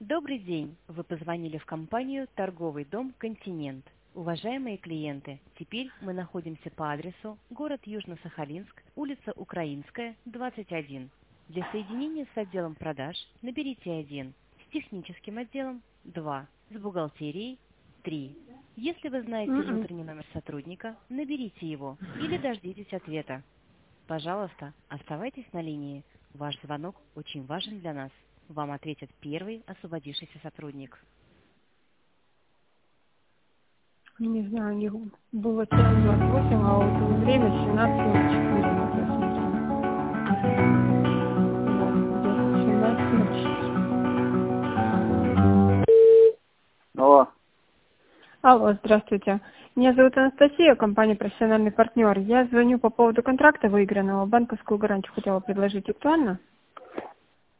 Добрый день! Вы позвонили в компанию «Торговый дом Континент». Уважаемые клиенты, теперь мы находимся по адресу город Южно-Сахалинск, улица Украинская, 21. Для соединения с отделом продаж наберите 1, с техническим отделом 2, с бухгалтерией 3. Если вы знаете внутренний номер сотрудника, наберите его или дождитесь ответа. Пожалуйста, оставайтесь на линии. Ваш звонок очень важен для нас. Вам ответит первый освободившийся сотрудник. Не знаю, у них было час 28, а вот время 17:04. Вот я смотрю. Алло. Алло, здравствуйте. Меня зовут Анастасия, компания «Профессиональный партнер». Я звоню по поводу контракта выигранного. Банковскую гарантию хотела предложить. Актуально?